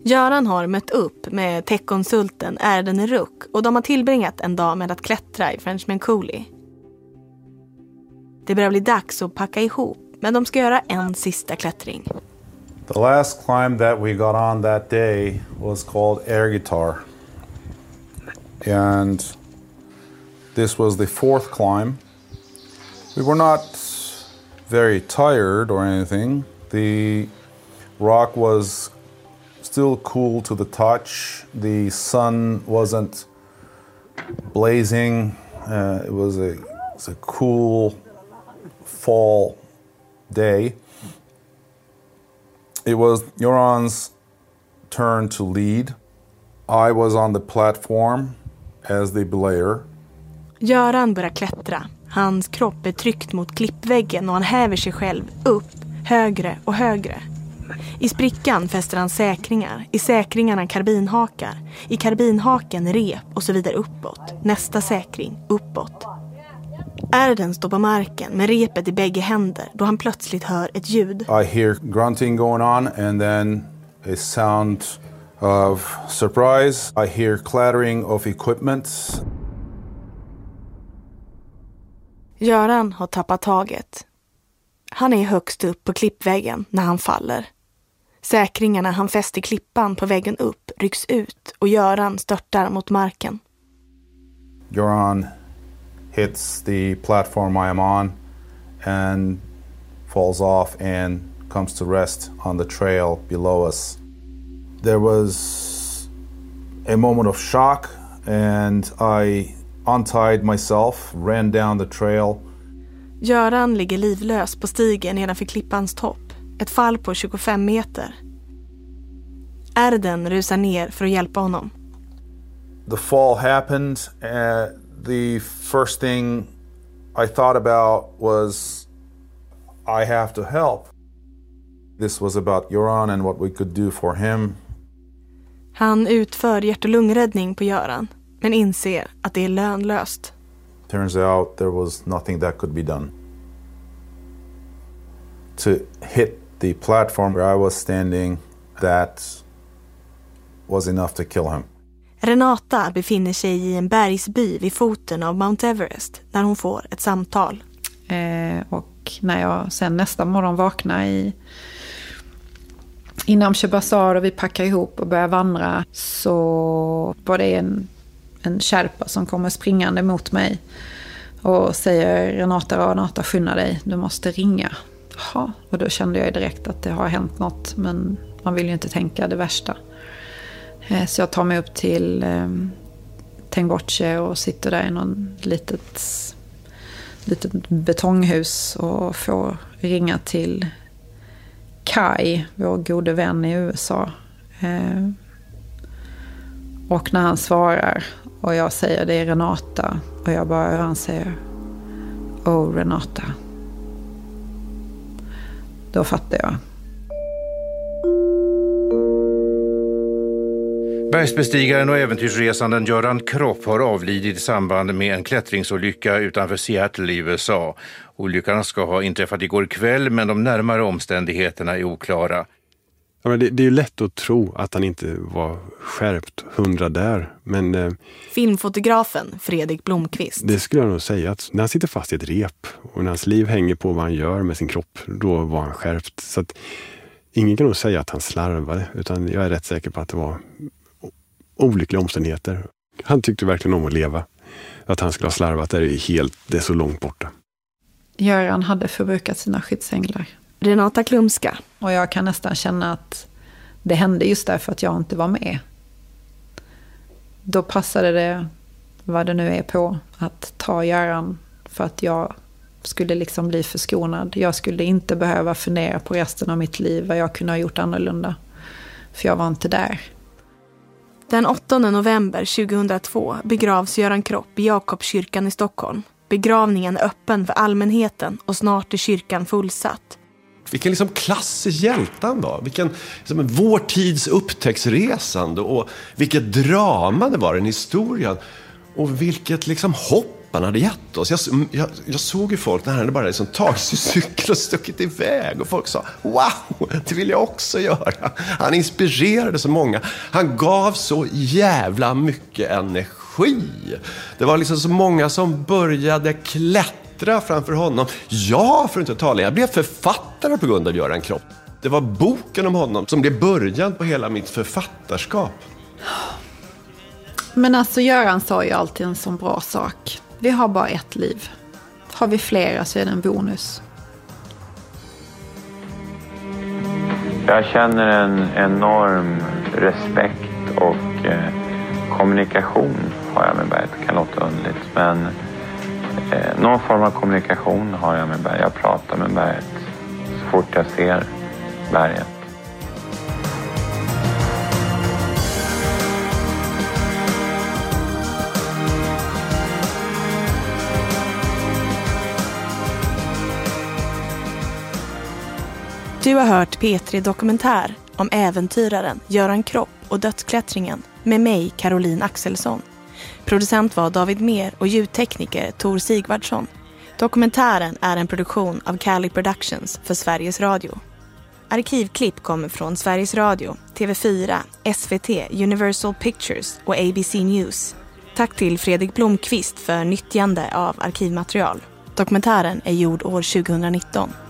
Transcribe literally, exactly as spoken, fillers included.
Göran har mött upp med techkonsulten Erden Ruck och de har tillbringat en dag med att klättra i Frenchman Coulee. Det börjar bli dags att packa ihop, men de ska göra en sista klättring. The last climb that we got on that day was called Air Guitar. And this was the fourth climb. We were not very tired or anything. The rock was still cool to the touch. The sun wasn't blazing. Uh, it was a, it was a cool fall day. It was Göran's turn to lead. I was on the platform as the belayer. Göran börjar klättra. Hans kropp är tryckt mot klippväggen och han häver sig själv upp, högre och högre. I sprickan fäster han säkringar, i säkringarna karbinhakar, i karbinhaken rep och så vidare uppåt. Nästa säkring, uppåt. Erden står på marken med repet i bägge händer då han plötsligt hör ett ljud. I hear grunting going on and then a sound of surprise. I hear clattering of equipment. Göran har tappat taget. Han är högst upp på klippväggen när han faller. Säkringarna han fäster klippan på väggen upp rycks ut och Göran störtar mot marken. Göran hits the platform I am on and falls off and comes to rest on the trail below us. There was a moment of shock and I untied myself, ran down the trail. Göran ligger livlös på stigen nedanför klippans topp. Ett fall på tjugofem meter. Erden rusar ner för att hjälpa honom. The fall happened. Uh, the first thing I thought about was I have to help. This was about Göran and what we could do for him. Han utför hjärt- och lungräddning på Göran, men inser att det är lönlöst. Turns out there was nothing that could be done. To hit the platform where I was standing, that was enough to kill him. Renata befinner sig i en bergsby vid foten av Mount Everest när hon får ett samtal. Eh, och när jag sen nästa morgon vaknar i innan Shebazar och vi packar ihop och börjar vandra, så var det en, en kärpa som kommer springande mot mig och säger Renata, Renata, skynda dig, du måste ringa. Jaha, och då kände jag direkt att det har hänt något, men man vill ju inte tänka det värsta. Så jag tar mig upp till eh, Tengboche och sitter där i någon litet, litet betonghus och får ringa till Kai, vår gode vän i U S A. Eh, och när han svarar och jag säger det är Renata och jag bara, han säger oh Renata. Då fattar jag. Bergsbestigaren och äventyrsresanden Göran Kropp har avlidit i samband med en klättringsolycka utanför Seattle i U S A. Olyckan ska ha inträffat igår kväll, men de närmare omständigheterna är oklara. Ja, men det, det är ju lätt att tro att han inte var skärpt hundra där. Men, eh, Filmfotografen Fredrik Blomqvist. Det skulle jag nog säga att när han sitter fast i ett rep och när hans liv hänger på vad han gör med sin kropp, då var han skärpt. Så att ingen kan nog säga att han slarvade, utan jag är rätt säker på att det var olyckliga omständigheter. Han tyckte verkligen om att leva. Att han skulle ha slarvat, det är helt, det är så långt borta. Göran hade förbrukat sina skyddsänglar. Renata Klumska. Och jag kan nästan känna att det hände just därför att jag inte var med. Då passade det, vad det nu är på, att ta Göran för att jag skulle liksom bli förskonad. Jag skulle inte behöva fundera på resten av mitt liv vad jag kunde ha gjort annorlunda. För jag var inte där. Den åttonde november tjugohundratvå begravs Göran Kropp i Jakobskyrkan i Stockholm. Begravningen är öppen för allmänheten och snart är kyrkan fullsatt. Vilken liksom klass är hjältan då? Vilken liksom, vår tids upptäcktsresande och vilket drama det var, en historia. Och vilket liksom hopp pappan hade gett oss. Jag, jag, jag såg ju folk när han hade bara liksom tagit sin cykel och stuckit iväg. Och folk sa, wow, det vill jag också göra. Han inspirerade så många. Han gav så jävla mycket energi. Det var liksom så många som började klättra framför honom. Ja, för att inte tala, jag blev författare på grund av Göran Kropp. Det var boken om honom som blev början på hela mitt författarskap. Men alltså Göran sa ju alltid en sån bra sak. Vi har bara ett liv. Har vi flera så är det en bonus. Jag känner en enorm respekt och eh, kommunikation har jag med berget. Det kan låta underligt, men eh, någon form av kommunikation har jag med berget. Jag pratar med berget så fort jag ser berget. Du har hört P tre Dokumentär om äventyraren Göran Kropp och dödsklättringen med mig, Caroline Axelsson. Producent var David Mer och ljudtekniker Tor Sigvardsson. Dokumentären är en produktion av Cali Productions för Sveriges Radio. Arkivklipp kommer från Sveriges Radio, T V fyra, S V T, Universal Pictures och A B C News. Tack till Fredrik Blomqvist för nyttjande av arkivmaterial. Dokumentären är gjord år tjugonitton.